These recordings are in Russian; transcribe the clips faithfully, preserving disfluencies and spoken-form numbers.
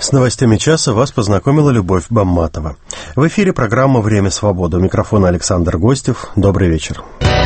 С новостями часа вас познакомила Любовь Бамматова. В эфире программа «Время свободы». У микрофона Александр Гостев. Добрый вечер.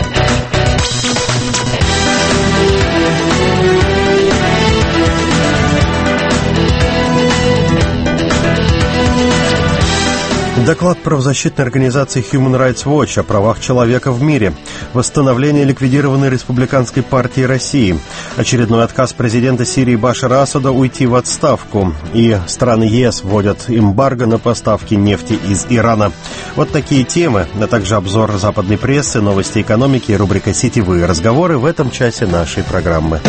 Доклад правозащитной организации Human Rights Watch о правах человека в мире, восстановление ликвидированной республиканской партии России, очередной отказ президента Сирии Башара Асада уйти в отставку, и страны ЕС вводят эмбарго на поставки нефти из Ирана. Вот такие темы, а также обзор западной прессы, новости экономики и рубрика «Сетевые разговоры» в этом часе нашей программы.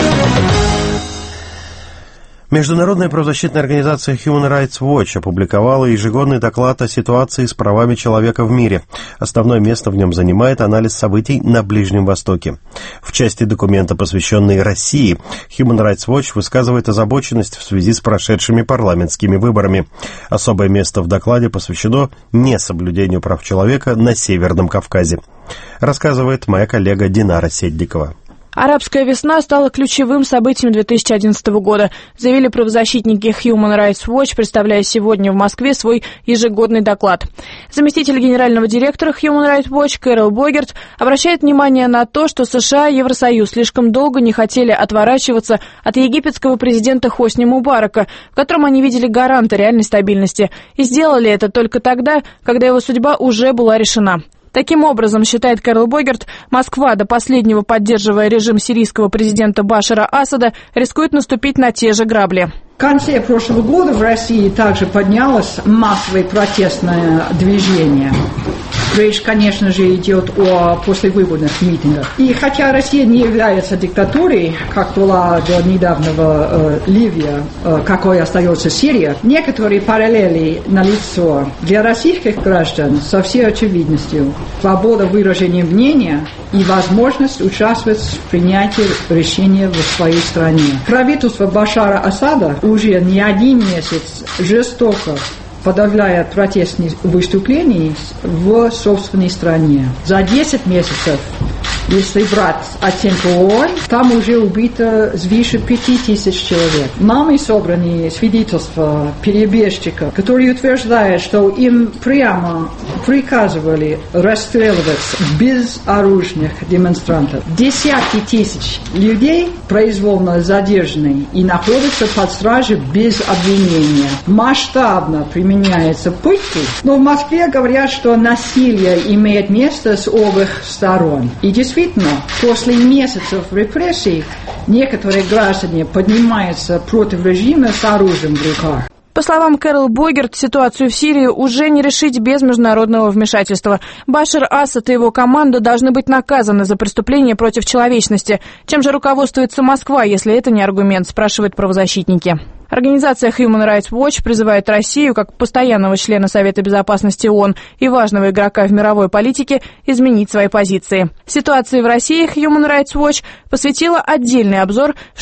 Международная правозащитная организация Human Rights Watch опубликовала ежегодный доклад о ситуации с правами человека в мире. Основное место в нем занимает анализ событий на Ближнем Востоке. В части документа, посвященной России, Human Rights Watch высказывает озабоченность в связи с прошедшими парламентскими выборами. Особое место в докладе посвящено несоблюдению прав человека на Северном Кавказе. Рассказывает моя коллега Динара Седдикова. Арабская весна стала ключевым событием две тысячи одиннадцатого года, заявили правозащитники Human Rights Watch, представляя сегодня в Москве свой ежегодный доклад. Заместитель генерального директора Human Rights Watch Кэрол Богерт обращает внимание на то, что США и Евросоюз слишком долго не хотели отворачиваться от египетского президента Хосни Мубарака, в котором они видели гаранта реальной стабильности, и сделали это только тогда, когда его судьба уже была решена. Таким образом, считает Кэрол Богерт, Москва, до последнего поддерживая режим сирийского президента Башара Асада, рискует наступить на те же грабли. В конце прошлого года в России также поднялось массовое протестное движение. Речь, конечно же, идет о послевыборных митингах. И хотя Россия не является диктатурой, как была до недавнего э, Ливия, э, какой остается Сирия, некоторые параллели налицо. Для российских граждан со всей очевидностью свобода выражения мнения и возможность участвовать в принятии решения в своей стране. Правительство Башара Асада уже не один месяц жестоко подавляет протестные выступления в собственной стране. За десять месяцев, если брать оценку ООН, там уже убито свыше пяти тысяч человек. Нами собраны свидетельства перебежчиков, которые утверждают, что им прямо приказывали расстреливать безоружных демонстрантов. Десятки тысяч людей произвольно задержаны и находятся под стражей без обвинения. Масштабно применяются пытки, но в Москве говорят, что насилие имеет место с обеих сторон. И действительно, после месяцев репрессий некоторые граждане поднимаются против режима с оружием в руках. По словам Кэрол Богерт, ситуацию в Сирии уже не решить без международного вмешательства. Башар Асад и его команда должны быть наказаны за преступления против человечности. Чем же руководствуется Москва, если это не аргумент, спрашивают правозащитники. Организация Human Rights Watch призывает Россию, как постоянного члена Совета Безопасности ООН и важного игрока в мировой политике, изменить свои позиции. Ситуации в России Human Rights Watch посвятила отдельный обзор в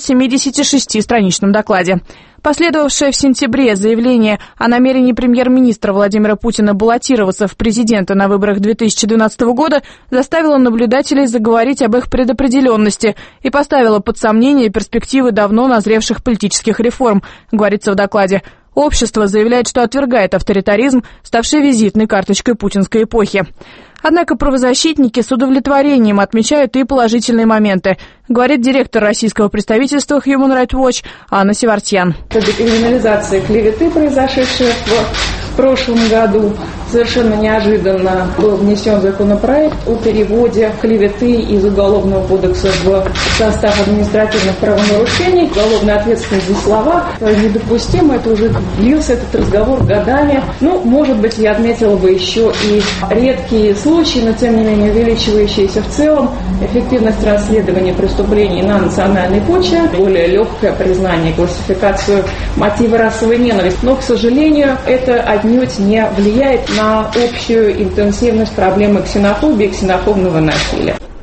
шестисотсемидесятишестистраничном докладе. Последовавшее в сентябре заявление о намерении премьер-министра Владимира Путина баллотироваться в президенты на выборах две тысячи двенадцатого года заставило наблюдателей заговорить об их предопределенности и поставило под сомнение перспективы давно назревших политических реформ, говорится в докладе. Общество заявляет, что отвергает авторитаризм, ставший визитной карточкой путинской эпохи. Однако правозащитники с удовлетворением отмечают и положительные моменты, говорит директор российского представительства Human Rights Watch Анна Севартьян. Декриминализация клеветы, произошедшая в прошлом году, совершенно неожиданно был внесен законопроект о переводе клеветы из Уголовного кодекса в состав административных правонарушений. Уголовная ответственность за слова недопустима, это уже длился этот разговор годами. Ну, может быть, я отметила бы еще и редкие случаи, но тем не менее увеличивающиеся в целом эффективность расследования преступлений на национальной почве, более легкое признание, классификацию мотива расовой ненависти. Но, к сожалению, это отнюдь не влияет на общую интенсивность проблемы ксенофобии и ксенофобного насилия.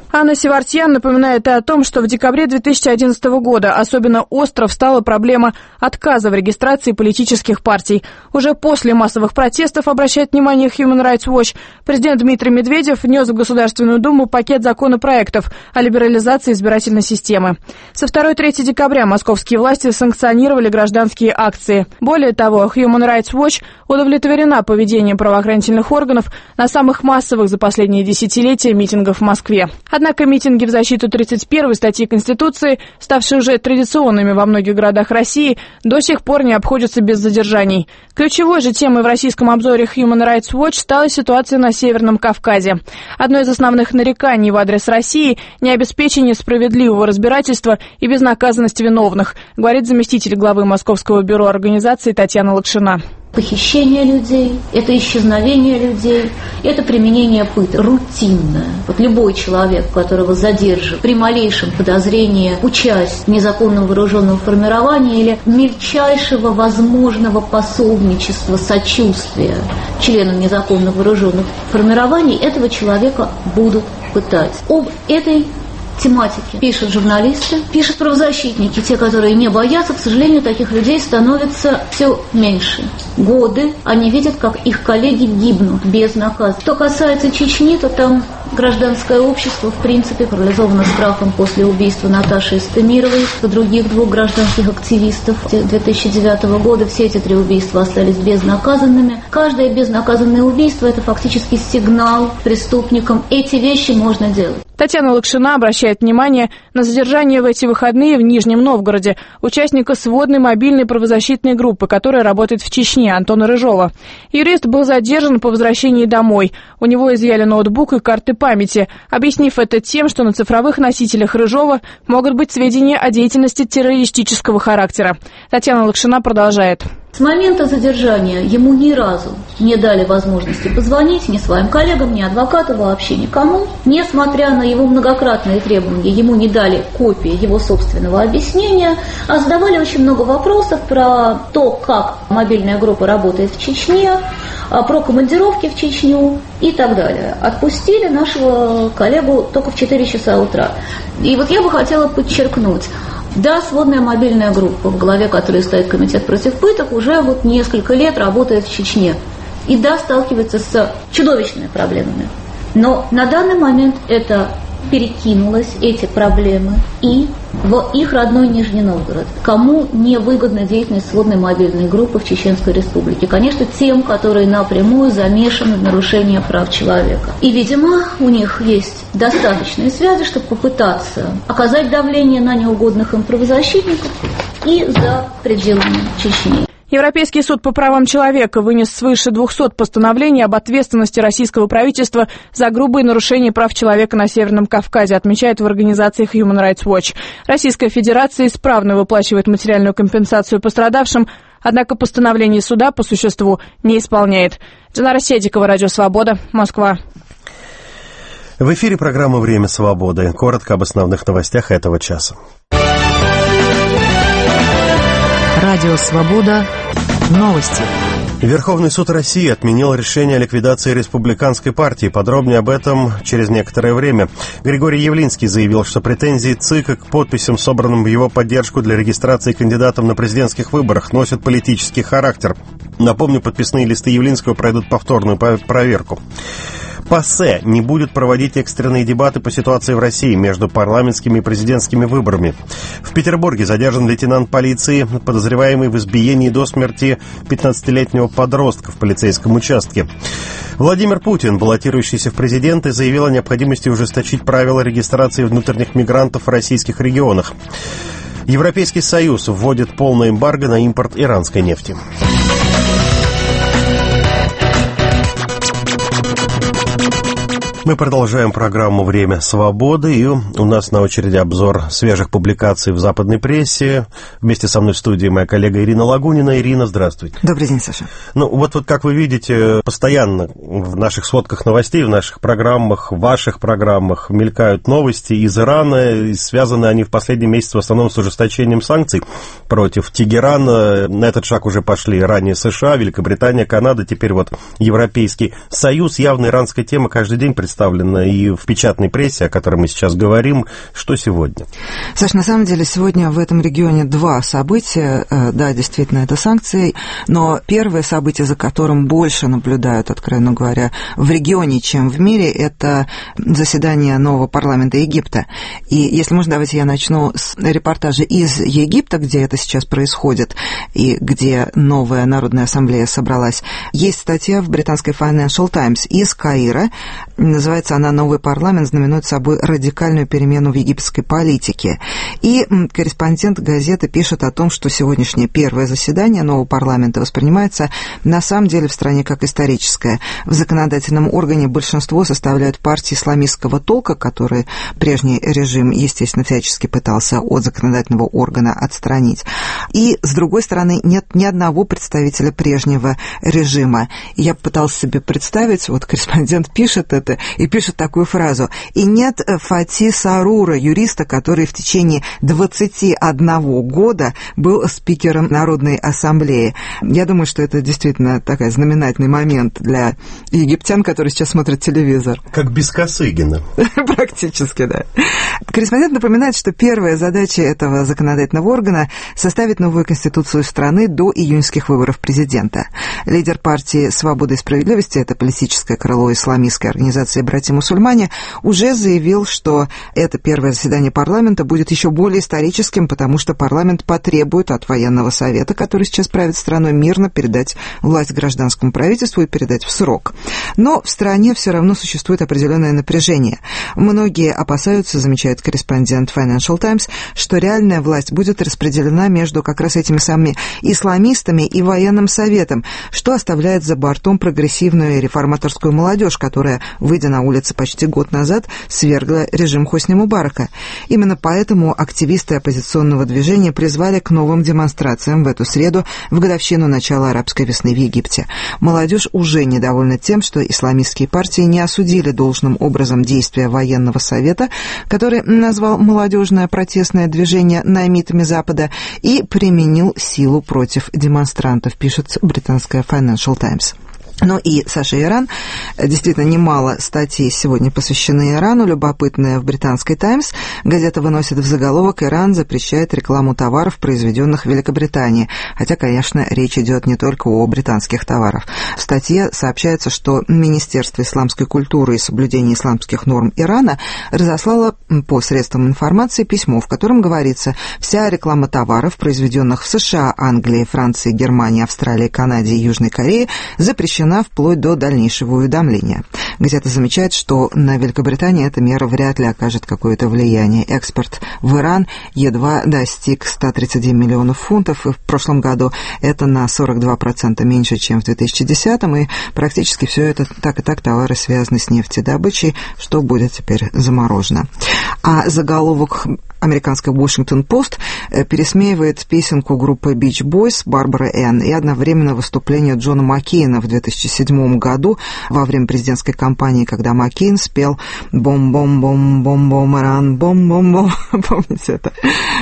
Анна Севартьян напоминает и о том, что в декабре две тысячи одиннадцатого года особенно остро встала проблема отказа в регистрации политических партий. Уже после массовых протестов, обращает внимание Human Rights Watch, президент Дмитрий Медведев внес в Государственную Думу пакет законопроектов о либерализации избирательной системы. Со второго-третьего декабря московские власти санкционировали гражданские акции. Более того, Human Rights Watch удовлетворена поведением правоохранительных органов на самых массовых за последние десятилетия митингах в Москве. Однако митинги в защиту тридцать первой статьи Конституции, ставшие уже традиционными во многих городах России, до сих пор не обходятся без задержаний. Ключевой же темой в российском обзоре Human Rights Watch стала ситуация на Северном Кавказе. Одно из основных нареканий в адрес России – необеспечение справедливого разбирательства и безнаказанность виновных, говорит заместитель главы Московского бюро организации Татьяна Лакшина. Похищение людей, это исчезновение людей, это применение пыток рутинное. Вот любой человек, которого задержат при малейшем подозрении участия в незаконном вооруженном формировании или мельчайшего возможного пособничества, сочувствия членам незаконных вооруженных формирований, этого человека будут пытать. Об этой тематики пишут журналисты, пишут правозащитники, те, которые не боятся. К сожалению, таких людей становится все меньше. Годы они видят, как их коллеги гибнут без наказа. Что касается Чечни, то там гражданское общество, в принципе, парализовано страхом после убийства Наташи Истемировой и других двух гражданских активистов две тысячи девятого года. Все эти три убийства остались безнаказанными. Каждое безнаказанное убийство – это фактически сигнал преступникам. Эти вещи можно делать. Татьяна Лакшина обращает внимание на задержание в эти выходные в Нижнем Новгороде участника сводной мобильной правозащитной группы, которая работает в Чечне, Антона Рыжова. Юрист был задержан по возвращении домой. У него изъяли ноутбук и карты памяти, объяснив это тем, что на цифровых носителях Рыжова могут быть сведения о деятельности террористического характера. Татьяна Лакшина продолжает. С момента задержания ему ни разу не дали возможности позвонить ни своим коллегам, ни адвокату, вообще никому. Несмотря на его многократные требования, ему не дали копии его собственного объяснения, а задавали очень много вопросов про то, как мобильная группа работает в Чечне, про командировки в Чечню и так далее. Отпустили нашего коллегу только в четыре часа утра. И вот я бы хотела подчеркнуть, да, сводная мобильная группа, в главе которой стоит комитет против пыток, уже вот несколько лет работает в Чечне. И да, сталкивается с чудовищными проблемами. Но на данный момент это перекинулось, эти проблемы, и в их родной Нижний Новгород. Кому не выгодна деятельность сводной мобильной группы в Чеченской Республике? Конечно, тем, которые напрямую замешаны в нарушении прав человека. И, видимо, у них есть достаточные связи, чтобы попытаться оказать давление на неугодных им правозащитников и за пределами Чечни. Европейский суд по правам человека вынес свыше двухсот постановлений об ответственности российского правительства за грубые нарушения прав человека на Северном Кавказе, отмечает в организации Human Rights Watch. Российская Федерация исправно выплачивает материальную компенсацию пострадавшим, однако постановление суда по существу не исполняет. Динара Седикова, Радио Свобода, Москва. В эфире программа «Время свободы». Коротко об основных новостях этого часа. Радио «Свобода». Новости. Верховный суд России отменил решение о ликвидации республиканской партии. Подробнее об этом через некоторое время. Григорий Явлинский заявил, что претензии ЦИКа к подписям, собранным в его поддержку для регистрации кандидатом на президентских выборах, носят политический характер. Напомню, подписные листы Явлинского пройдут повторную проверку. ПАСЕ не будет проводить экстренные дебаты по ситуации в России между парламентскими и президентскими выборами. В Петербурге задержан лейтенант полиции, подозреваемый в избиении до смерти пятнадцатилетнего подростка в полицейском участке. Владимир Путин, баллотирующийся в президенты, заявил о необходимости ужесточить правила регистрации внутренних мигрантов в российских регионах. Европейский Союз вводит полное эмбарго на импорт иранской нефти. Мы продолжаем программу «Время свободы», и у нас на очереди обзор свежих публикаций в западной прессе. Вместе со мной в студии моя коллега Ирина Лагунина. Ирина, здравствуйте. Добрый день, Саша. Ну, вот, вот как вы видите, постоянно в наших сводках новостей, в наших программах, в ваших программах мелькают новости из Ирана, и связаны они в последние месяцы в основном с ужесточением санкций. против Тегерана. На этот шаг уже пошли ранее США, Великобритания, Канада, теперь вот Европейский Союз. Явно иранская тема каждый день представлена и в печатной прессе, о которой мы сейчас говорим. Что сегодня? Саш, на самом деле сегодня в этом регионе два события. Да, действительно, это санкции, но первое событие, за которым больше наблюдают, откровенно говоря, в регионе, чем в мире, это заседание нового парламента Египта. И если можно, давайте я начну с репортажа из Египта, где это сейчас происходит, и где новая Народная ассамблея собралась. Есть статья в британской Financial Times из Каира. Называется она «Новый парламент знаменует собой радикальную перемену в египетской политике». И корреспондент газеты пишет о том, что сегодняшнее первое заседание нового парламента воспринимается на самом деле в стране как историческое. В законодательном органе большинство составляют партии исламистского толка, которые прежний режим, естественно, всячески пытался от законодательного органа отстранить. И, с другой стороны, нет ни одного представителя прежнего режима. И я пыталась себе представить, вот корреспондент пишет это, и пишет такую фразу: «И нет Фати Сарура, юриста, который в течение двадцати одного года был спикером Народной ассамблеи». Я думаю, что это действительно такой знаменательный момент для египтян, которые сейчас смотрят телевизор. Как без Косыгина. Практически, да. Корреспондент напоминает, что первая задача этого законодательного органа – составить новую конституцию страны до июньских выборов президента. Лидер партии «Свобода и справедливость», это политическое крыло исламистской организации «Братья-мусульмане», уже заявил, что это первое заседание парламента будет еще более историческим, потому что парламент потребует от военного совета, который сейчас правит страной, мирно передать власть гражданскому правительству и передать в срок. Но в стране все равно существует определенное напряжение. Многие опасаются, замечает корреспондент Financial Times, что реальная власть будет распределена между как раз этими самыми исламистами и военным советом, что оставляет за бортом прогрессивную и реформаторскую молодежь, которая, выйдя на улицы почти год назад, свергла режим Хосни Мубарака. Именно поэтому активисты оппозиционного движения призвали к новым демонстрациям в эту среду в годовщину начала арабской весны в Египте. Молодежь уже недовольна тем, что исламистские партии не осудили должным образом действия военного совета, который назвал молодежное протестное движение наймитами Запада и применил силу против демонстрантов, пишет британская Financial Times. Ну и, Саша, Иран. Действительно, немало статей сегодня посвящены Ирану. Любопытная в британской «Таймс». Газета выносит в заголовок: «Иран запрещает рекламу товаров, произведенных в Великобритании». Хотя, конечно, речь идет не только о британских товарах. В статье сообщается, что Министерство исламской культуры и соблюдения исламских норм Ирана разослало по средствам информации письмо, в котором говорится: вся реклама товаров, произведенных в США, Англии, Франции, Германии, Австралии, Канаде и Южной Корее, запрещена вплоть до дальнейшего уведомления. Газета замечает, что на Великобритании эта мера вряд ли окажет какое-то влияние. Экспорт в Иран едва достиг ста тридцати миллионов фунтов, и в прошлом году это на сорок два процента меньше, чем в две тысячи десятом, и практически все это так и так товары связаны с нефтедобычей, что будет теперь заморожено. А заголовок американской Washington Post пересмеивает песенку группы Beach Boys «Барбара Энн» и одновременно выступление Джона Маккейна в две тысячи седьмом году во время президентской кампании, когда Маккейн спел «Бом-бом-бом-бом-бом, Иран, бом-бом-бом». Помните это?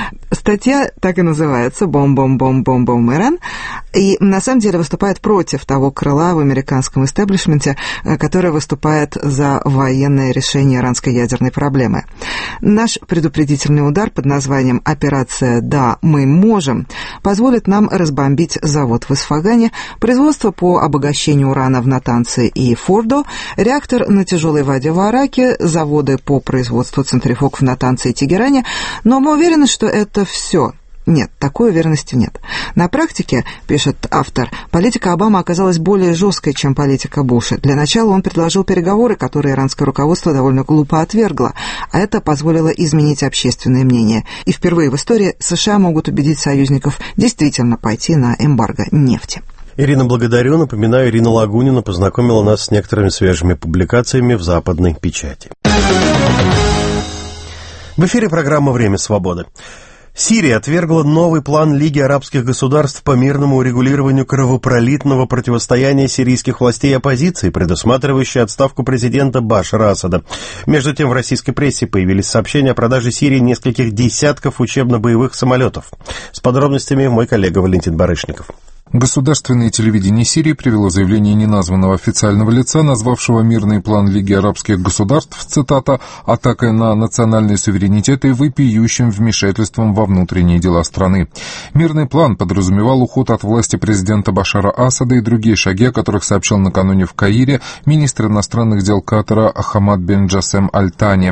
Статья так и называется «Бом-бом-бом-бом-бом, Иран», и на самом деле выступает против того крыла в американском истеблишменте, которое выступает за военное решение иранской ядерной проблемы. Наш предупредительный удар под названием «Операция «Да, мы можем» позволит нам разбомбить завод в Исфагане, производство по обогащению урана в Натанце и Фордо, реактор на тяжелой воде в Араке, заводы по производству центрифуг в Натанце и Тегеране, но мы уверены, что это все». Нет, такой уверенности нет. На практике, пишет автор, политика Обамы оказалась более жесткой, чем политика Буша. Для начала он предложил переговоры, которые иранское руководство довольно глупо отвергло, а это позволило изменить общественное мнение. И впервые в истории США могут убедить союзников действительно пойти на эмбарго нефти. Ирина, благодарю. Напоминаю, Ирина Лагунина познакомила нас с некоторыми свежими публикациями в западной печати. В эфире программа «Время свободы». Сирия отвергла новый план Лиги арабских государств по мирному урегулированию кровопролитного противостояния сирийских властей и оппозиции, предусматривающий отставку президента Башара Асада. Между тем, в российской прессе появились сообщения о продаже Сирии нескольких десятков учебно-боевых самолетов. С подробностями мой коллега Валентин Барышников. Государственное телевидение Сирии привело заявление неназванного официального лица, назвавшего мирный план Лиги арабских государств, цитата, «атакой на национальный суверенитет и вопиющим вмешательством во внутренние дела страны». Мирный план подразумевал уход от власти президента Башара Асада и другие шаги, о которых сообщил накануне в Каире министр иностранных дел Катара Хамад бен Джасем Аль-Тани.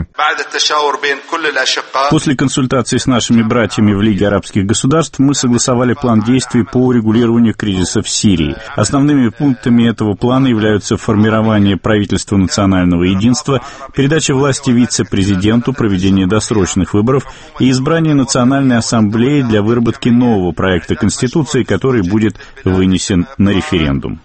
После консультаций с нашими братьями в Лиге арабских государств мы согласовали план действий по урегулированию кризиса в Сирии. Основными пунктами этого плана являются формирование правительства национального единства, передача власти вице-президенту, проведение досрочных выборов и избрание Национальной ассамблеи для выработки нового проекта Конституции, который будет вынесен на референдум.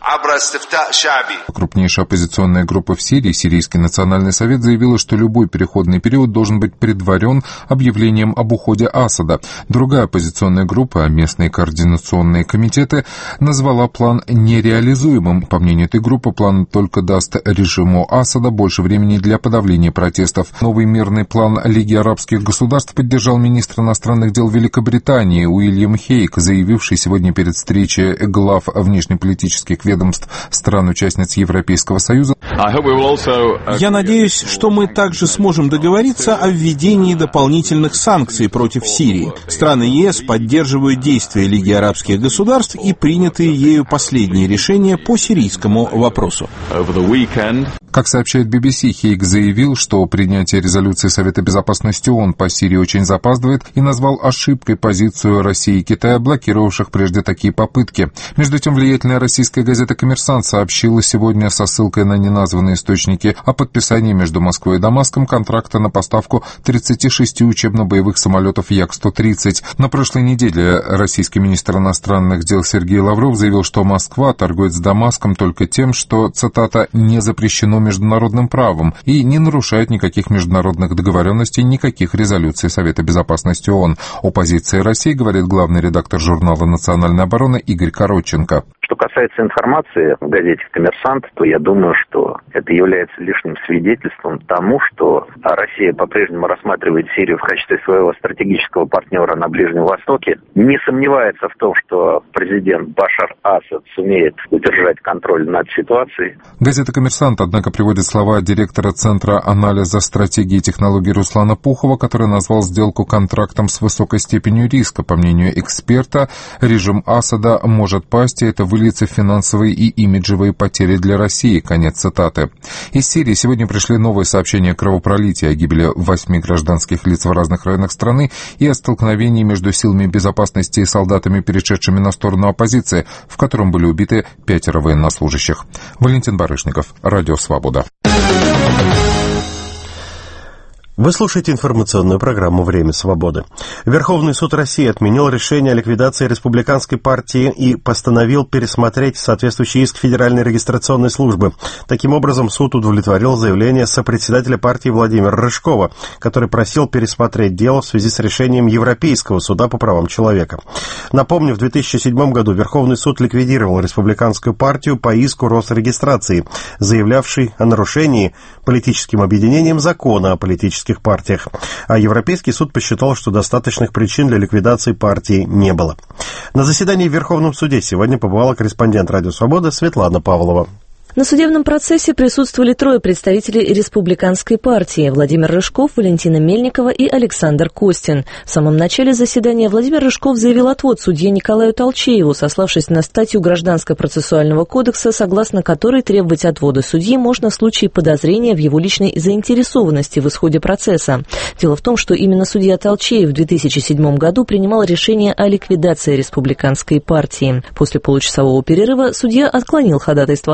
Крупнейшая оппозиционная группа в Сирии, Сирийский национальный совет, заявила, что любой переходный период должен быть предварен объявлением об уходе Асада. Другая оппозиционная группа, местные координационные комитеты, назвала план нереализуемым. По мнению этой группы, план только даст режиму Асада больше времени для подавления протестов. Новый мирный план Лиги арабских государств поддержал министр иностранных дел Великобритании Уильям Хейк, заявивший сегодня перед встречей глав внешнеполитических ведомств стран-участниц Европейского Союза. Я надеюсь, что мы также сможем договориться о введении дополнительных санкций против Сирии. Страны ЕС поддерживают действия Лиги арабских государств и принятые ею последние решения по сирийскому вопросу. Как сообщает би би си, Хейк заявил, что принятие резолюции Совета Безопасности ООН по Сирии очень запаздывает и назвал ошибкой позицию России и Китая, блокировавших прежде такие попытки. Между тем, влиятельная российская газета «Коммерсант» сообщила сегодня со ссылкой на неназванные источники о подписании между Москвой и Дамаском контракта на поставку тридцати шести учебно-боевых самолетов Як сто тридцать. На прошлой неделе российский министр иностранных дел Сергей Лавров заявил, что Москва торгует с Дамаском только тем, что, цитата, «не запрещено международным правом и не нарушает никаких международных договоренностей, никаких резолюций Совета Безопасности ООН». О позиции России говорит главный редактор журнала «Национальная оборона» Игорь Коротченко. Что касается информации в газете «Коммерсант», то я думаю, что это является лишним свидетельством тому, что Россия по-прежнему рассматривает Сирию в качестве своего стратегического партнера на Ближнем Востоке, не сомневается в том, что президент Башар Асад сумеет удержать контроль над ситуацией. Газета «Коммерсант», однако, приводит слова директора Центра анализа стратегии и технологий Руслана Пухова, который назвал сделку контрактом с высокой степенью риска. По мнению эксперта, режим Асада может пасть, и это выльется в финансовые и имиджевые потери для России. Конец цитаты. Из Сирии сегодня пришли новые сообщения о кровопролитии, о гибели восьми гражданских лиц в разных районах страны и о столкновении между силами безопасности и солдатами, перешедшими на сторону оппозиции, в котором были убиты пятеро военнослужащих. Валентин Барышников, Радио Свобода. Вы слушаете информационную программу «Время свободы». Верховный суд России отменил решение о ликвидации республиканской партии и постановил пересмотреть соответствующий иск Федеральной регистрационной службы. Таким образом, суд удовлетворил заявление сопредседателя партии Владимира Рыжкова, который просил пересмотреть дело в связи с решением Европейского суда по правам человека. Напомню, в две тысячи седьмом году Верховный суд ликвидировал республиканскую партию по иску Росрегистрации, заявлявшей о нарушении политическим объединением закона о политических партиях, а Европейский суд посчитал, что достаточных причин для ликвидации партии не было. На заседании в Верховном суде сегодня побывала корреспондент «Радио Свобода» Светлана Павлова. На судебном процессе присутствовали трое представителей республиканской партии: Владимир Рыжков, Валентина Мельникова и Александр Костин. В самом начале заседания Владимир Рыжков заявил отвод судье Николаю Толчееву, сославшись на статью Гражданско-процессуального кодекса, согласно которой требовать отвода судьи можно в случае подозрения в его личной заинтересованности в исходе процесса. Дело в том, что именно судья Толчеев в две тысячи седьмом году принимал решение о ликвидации республиканской партии. После получасового перерыва судья отклонил ходатайство о собственном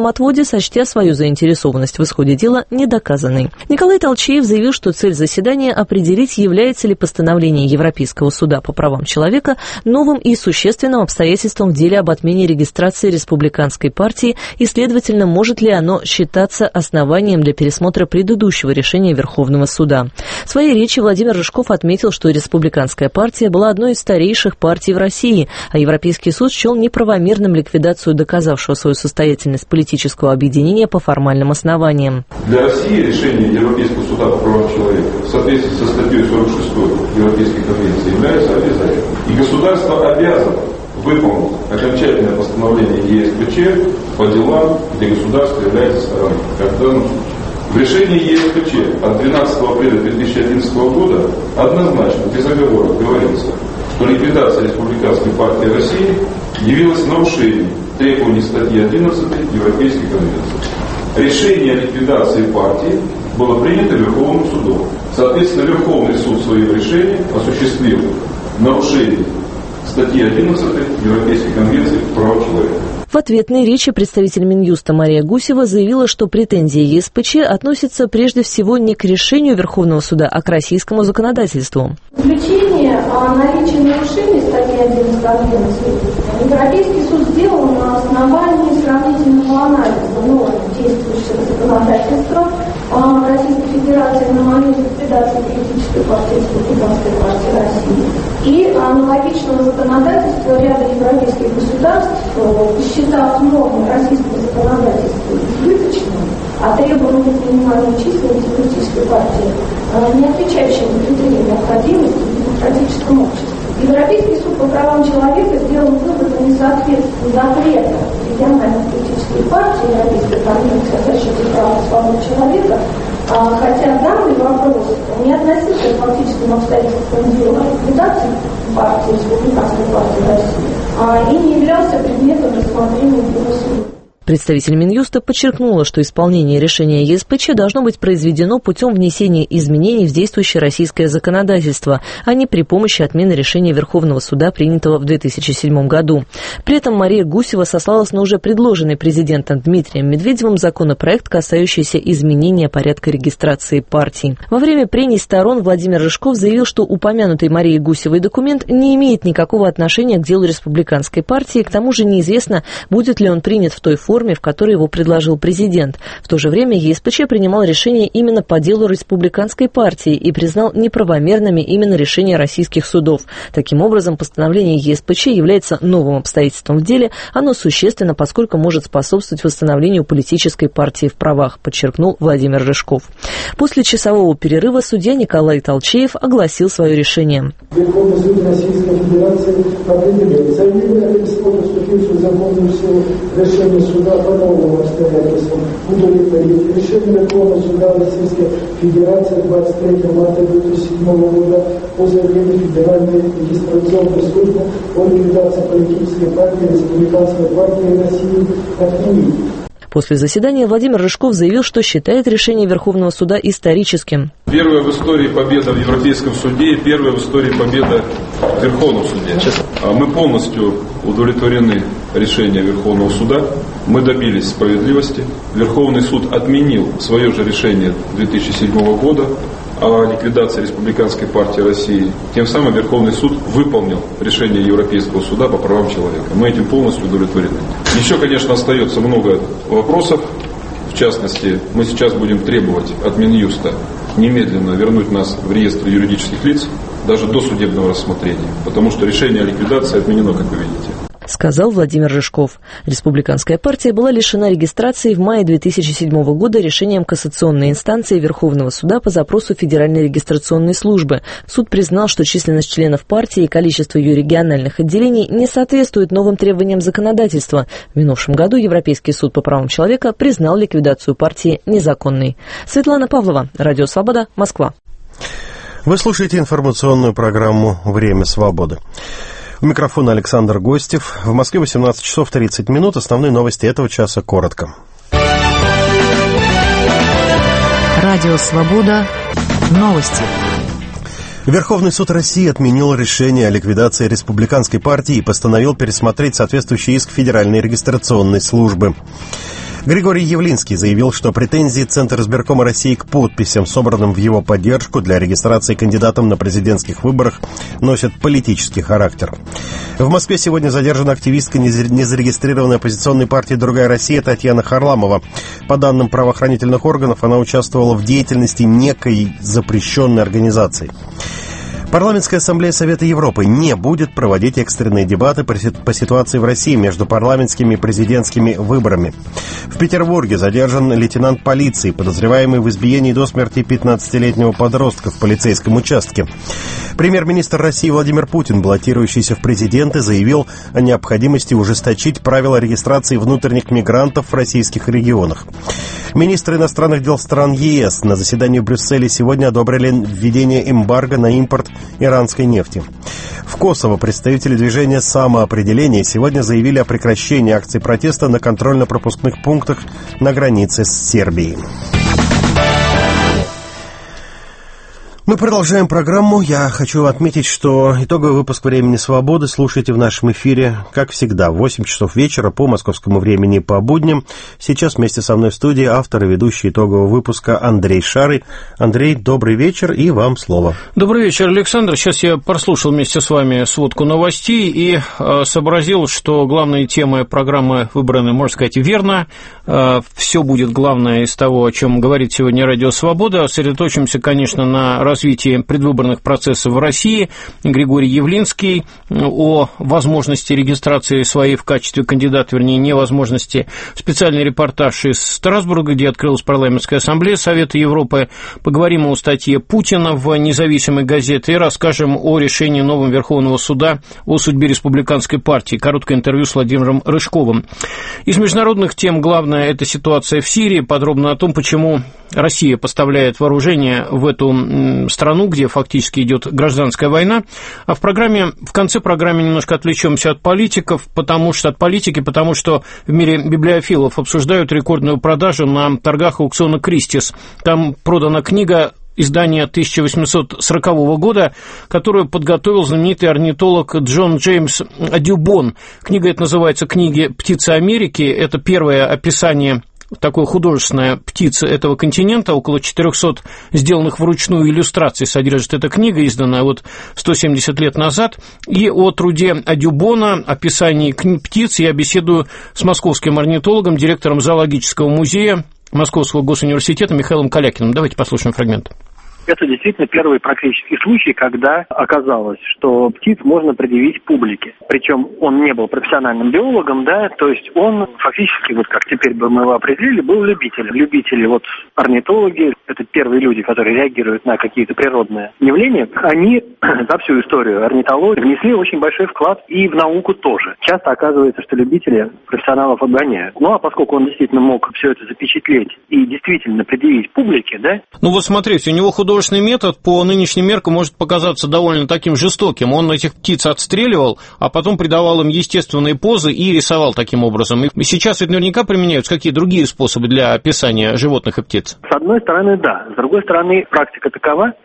предварительном отводе, сочтя свою заинтересованность в исходе дела недоказанной. Николай Толчеев заявил, что цель заседания – определить, является ли постановление Европейского суда по правам человека новым и существенным обстоятельством в деле об отмене регистрации республиканской партии и, следовательно, может ли оно считаться основанием для пересмотра предыдущего решения Верховного суда. В своей речи Владимир Рыжков отметил, что республиканская партия была одной из старейших партий в России, а Европейский суд счел неправомерным ликвидацию доказавшего свою состоятельность политического объединения по формальным основаниям. Для России решение Европейского суда по правам человека в соответствии со статьей сорок шестой Европейской конвенции является обязательным. И государство обязано выполнить окончательное постановление ЕСПЧ по делам, где государство является стороной, как в данном случае. В решении ЕСПЧ от двенадцатого апреля две тысячи одиннадцатого года однозначно, без оговорок, говорится, что ликвидация Республиканской партии России явилась нарушением требований статьи одиннадцатой Европейской конвенции. Решение о ликвидации партии было принято Верховным судом. Соответственно, Верховный суд своим решением осуществил нарушение статьи одиннадцатой Европейской конвенции по правам человека. В ответной речи представитель Минюста Мария Гусева заявила, что претензии ЕСПЧ относятся прежде всего не к решению Верховного суда, а к российскому законодательству. Заключение о наличии нарушений статьи одиннадцатой Конвенции Европейский суд сделал на основании сравнительного анализа норм действующего законодательства Российской Федерации на момент ликвидации политической партии Республиканской партии России и аналогичного законодательства ряда европейских государств, посчитав нормы российского законодательства избыточными, а требования к минимальной численности политической партии, не отвечающими критериям необходимости в демократическом обществе. Европейский суд по правам человека сделал вывод о несоответствии запрета региональной политической партии Европейской конвенции о защите прав и свобод человека, хотя данный вопрос не относился к фактическим обстоятельствам дела ликвидации партии Республиканской партии России и не являлся предметом рассмотрения Бюро суда. Представитель Минюста подчеркнула, что исполнение решения ЕСПЧ должно быть произведено путем внесения изменений в действующее российское законодательство, а не при помощи отмены решения Верховного суда, принятого в две тысячи седьмом году. При этом Мария Гусева сослалась на уже предложенный президентом Дмитрием Медведевым законопроект, касающийся изменения порядка регистрации партий. Во время прений сторон Владимир Рыжков заявил, что упомянутый Марией Гусевой документ не имеет никакого отношения к делу республиканской партии, к тому же неизвестно, будет ли он принят в той форме, в которой его предложил президент. В то же время ЕСПЧ принимал решение именно по делу республиканской партии и признал неправомерными именно решения российских судов. Таким образом, постановление ЕСПЧ является новым обстоятельством в деле, оно существенно, поскольку может способствовать восстановлению политической партии в правах, подчеркнул Владимир Рыжков. После часового перерыва судья Николай Толчеев огласил свое решение. Верховный суд Российской Федерации определил заявление исхода вступившего в законную силу решения суда по новым обстоятельствам удовлетворить решение Верховного суда Российской Федерации двадцать третьего марта две тысячи седьмого года по заявлению Федеральной регистрационной службы о ликвидации политической партии Республиканской партии России отменить. После заседания Владимир Рыжков заявил, что считает решение Верховного суда историческим. Первая в истории победа в Европейском суде и первая в истории победа в Верховном суде. Мы полностью удовлетворены решением Верховного суда. Мы добились справедливости. Верховный суд отменил свое же решение две тысячи седьмого года о ликвидации Республиканской партии России. Тем самым Верховный суд выполнил решение Европейского суда по правам человека. Мы этим полностью удовлетворены. Еще, конечно, остается много вопросов. В частности, мы сейчас будем требовать от Минюста немедленно вернуть нас в реестр юридических лиц даже до судебного рассмотрения, потому что решение о ликвидации отменено, как вы видите. Сказал Владимир Рыжков. Республиканская партия была лишена регистрации в мае две тысячи седьмого года решением кассационной инстанции Верховного суда по запросу Федеральной регистрационной службы. Суд признал, что численность членов партии и количество ее региональных отделений не соответствует новым требованиям законодательства. В минувшем году Европейский суд по правам человека признал ликвидацию партии незаконной. Светлана Павлова, Радио Свобода, Москва. Вы слушаете информационную программу «Время свободы». У микрофона Александр Гостев. В Москве восемнадцать часов тридцать минут. Основные новости этого часа коротко. Радио «Свобода». Новости. Верховный суд России отменил решение о ликвидации республиканской партии и постановил пересмотреть соответствующий иск Федеральной регистрационной службы. Григорий Явлинский заявил, что претензии Центра избиркома России к подписям, собранным в его поддержку для регистрации кандидатом на президентских выборах, носят политический характер. В Москве сегодня задержана активистка незарегистрированной оппозиционной партии «Другая Россия» Татьяна Харламова. По данным правоохранительных органов, она участвовала в деятельности некой запрещенной организации. Парламентская ассамблея Совета Европы не будет проводить экстренные дебаты по ситуации в России между парламентскими и президентскими выборами. В Петербурге задержан лейтенант полиции, подозреваемый в избиении до смерти пятнадцатилетнего подростка в полицейском участке. Премьер-министр России Владимир Путин, баллотирующийся в президенты, заявил о необходимости ужесточить правила регистрации внутренних мигрантов в российских регионах. Министры иностранных дел стран ЕС на заседании в Брюсселе сегодня одобрили введение эмбарго на импорт иранской нефти. В Косово представители движения «Самоопределение» сегодня заявили о прекращении акций протеста на контрольно-пропускных пунктах на границе с Сербией. Мы продолжаем программу. Я хочу отметить, что итоговый выпуск «Времени свободы» слушайте в нашем эфире, как всегда, в восемь часов вечера по московскому времени по будням. Сейчас вместе со мной в студии автор и ведущий итогового выпуска Андрей Шарый. Андрей, добрый вечер, и вам слово. Добрый вечер, Александр. Сейчас я прослушал вместе с вами сводку новостей и э, сообразил, что главные темы программы выбраны, можно сказать, верно. Э, все будет главное из того, о чем говорит сегодня Радио Свобода. Сосредоточимся, конечно, на развитии предвыборных процессов в России. Григорий Явлинский о возможности регистрации своей в качестве кандидата, вернее, невозможности. Специальный репортаж из Страсбурга, где открылась парламентская ассамблея Совета Европы. Поговорим о статье Путина в независимой газете и расскажем о решении нового Верховного суда о судьбе республиканской партии. Короткое интервью с Владимиром Рыжковым. Из международных тем главное – это ситуация в Сирии. Подробно о том, почему Россия поставляет вооружение в эту страну, где фактически идет гражданская война. А в программе, в конце программы немножко отвлечемся от политиков, потому что от политики, потому что в мире библиофилов обсуждают рекордную продажу на торгах аукциона Кристис. Там продана книга издания тысяча восемьсот сорокового года, которую подготовил знаменитый орнитолог Джон Джеймс Адюбон. Книга эта называется «Книги птицы Америки». Это первое описание такой художественная птица этого континента, около четырехсот сделанных вручную иллюстраций содержит эта книга, изданная вот сто семьдесят лет назад. И о труде Адюбона, описании птиц я беседую с московским орнитологом, директором зоологического музея Московского госуниверситета Михаилом Калякиным. Давайте послушаем фрагмент. Это действительно первый практический случай, когда оказалось, что птиц можно предъявить публике. Причем он не был профессиональным биологом, да, то есть он фактически, вот как теперь бы мы его определили, был любителем. Любители, вот орнитологи, это первые люди, которые реагируют на какие-то природные явления, они за всю историю орнитологии внесли очень большой вклад и в науку тоже. Часто оказывается, что любители профессионалов обгоняют. Ну, а поскольку он действительно мог все это запечатлеть и действительно предъявить публике, да. Ну вот смотрите, у него художественный Художественный метод по нынешним меркам может показаться довольно таким жестоким. Он этих птиц отстреливал, а потом придавал им естественные позы и рисовал таким образом. И сейчас ведь наверняка применяются какие другие способы для описания животных и птиц. С одной стороны, да. С другой стороны, практика такова,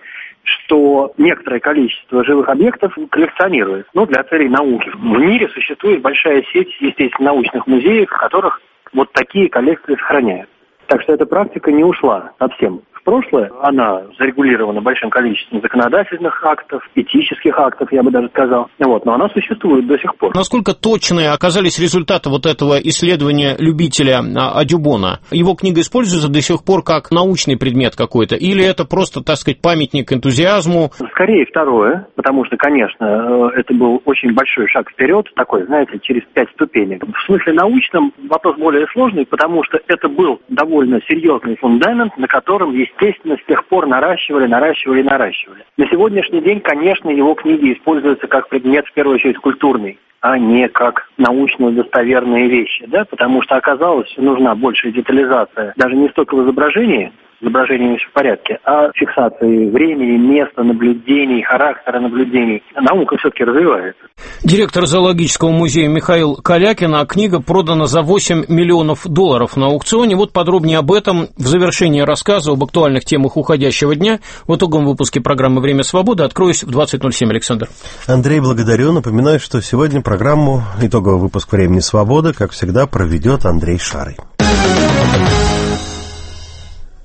что некоторое количество живых объектов коллекционируют, ну, для целей науки. В мире существует большая сеть естественно-научных музеев, в которых вот такие коллекции сохраняют. Так что эта практика не ушла совсем в прошлое. Она зарегулирована большим количеством законодательных актов, этических актов, я бы даже сказал. Вот, но она существует до сих пор. Насколько точные оказались результаты вот этого исследования любителя Адюбона? Его книга используется до сих пор как научный предмет какой-то? Или это просто, так сказать, памятник энтузиазму? Скорее второе, потому что, конечно, это был очень большой шаг вперед, такой, знаете, через пять ступенек. В смысле научном вопрос более сложный, потому что это был довольно серьезный фундамент, на котором, естественно, с тех пор наращивали, наращивали, наращивали. На сегодняшний день, конечно, его книги используются как предмет, в первую очередь, культурный, а не как научно-достоверные вещи, да, потому что оказалось, что нужна большая детализация, даже не столько в изображении, изображение все в порядке, а фиксации времени, места, наблюдений, характера наблюдений. Наука все-таки развивается. Директор зоологического музея Михаил Калякин, а книга продана за восемь миллионов долларов на аукционе. Вот подробнее об этом в завершении рассказа об актуальных темах уходящего дня в итоговом выпуске программы «Время свободы». Откроюсь в двадцать ноль семь, Александр. Андрей, благодарю. Напоминаю, что сегодня программу «Итоговый выпуск «Времени свободы», как всегда, проведет Андрей Шарый.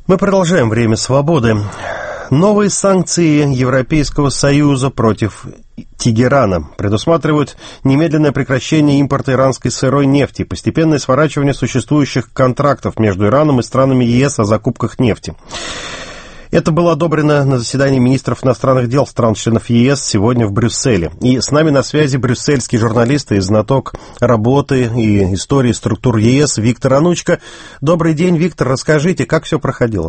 Мы продолжаем «Время свободы». Новые санкции Европейского Союза против Тегерана предусматривают немедленное прекращение импорта иранской сырой нефти, постепенное сворачивание существующих контрактов между Ираном и странами ЕС о закупках нефти. Это было одобрено на заседании министров иностранных дел стран-членов ЕС сегодня в Брюсселе. И с нами на связи брюссельский журналист и знаток работы и истории структур ЕС Виктор Анучко. Добрый день, Виктор. Расскажите, как все проходило?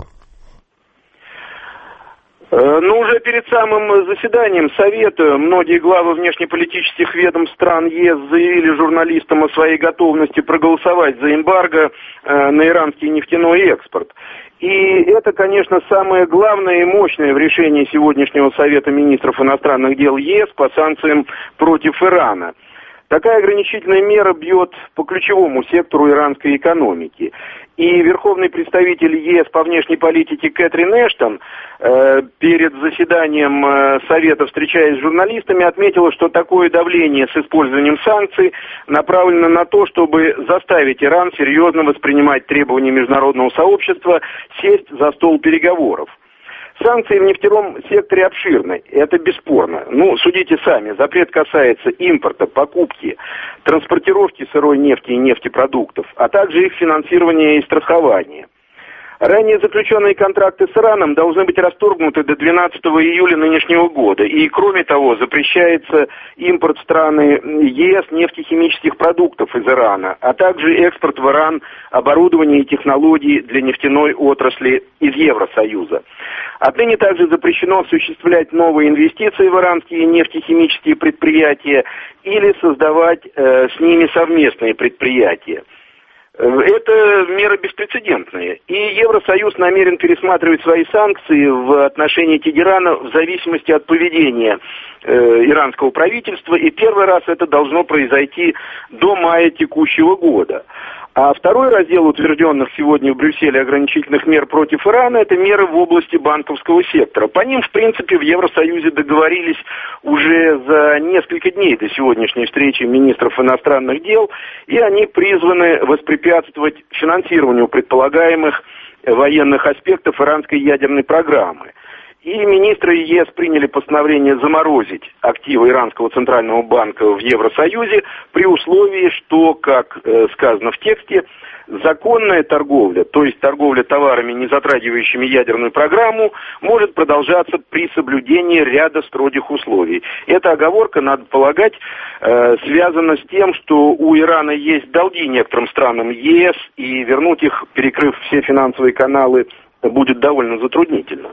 Ну, уже перед самым заседанием Совета многие главы внешнеполитических ведомств стран ЕС заявили журналистам о своей готовности проголосовать за эмбарго на иранский нефтяной экспорт. И это, конечно, самое главное и мощное в решении сегодняшнего Совета министров иностранных дел ЕС по санкциям против Ирана. Такая ограничительная мера бьет по ключевому сектору иранской экономики. И верховный представитель ЕС по внешней политике Кэтрин Эштон э, перед заседанием э, Совета, встречаясь с журналистами, отметила, что такое давление с использованием санкций направлено на то, чтобы заставить Иран серьезно воспринимать требования международного сообщества сесть за стол переговоров. Санкции в нефтяном секторе обширны, это бесспорно. Ну, судите сами, запрет касается импорта, покупки, транспортировки сырой нефти и нефтепродуктов, а также их финансирования и страхования. Ранее заключенные контракты с Ираном должны быть расторгнуты до двенадцатого июля нынешнего года. И, кроме того, запрещается импорт в страны ЕС нефтехимических продуктов из Ирана, а также экспорт в Иран оборудования и технологий для нефтяной отрасли из Евросоюза. Отныне также запрещено осуществлять новые инвестиции в иранские нефтехимические предприятия или создавать э, с ними совместные предприятия. Это мера беспрецедентная. И Евросоюз намерен пересматривать свои санкции в отношении Тегерана в зависимости от поведения э, иранского правительства. И первый раз это должно произойти до мая текущего года. А второй раздел утвержденных сегодня в Брюсселе ограничительных мер против Ирана – это меры в области банковского сектора. По ним, в принципе, в Евросоюзе договорились уже за несколько дней до сегодняшней встречи министров иностранных дел, и они призваны воспрепятствовать финансированию предполагаемых военных аспектов иранской ядерной программы. И министры ЕС приняли постановление заморозить активы Иранского центрального банка в Евросоюзе при условии, что, как э, сказано в тексте, законная торговля, то есть торговля товарами, не затрагивающими ядерную программу, может продолжаться при соблюдении ряда строгих условий. Эта оговорка, надо полагать, э, связана с тем, что у Ирана есть долги некоторым странам ЕС, и вернуть их, перекрыв все финансовые каналы, будет довольно затруднительно.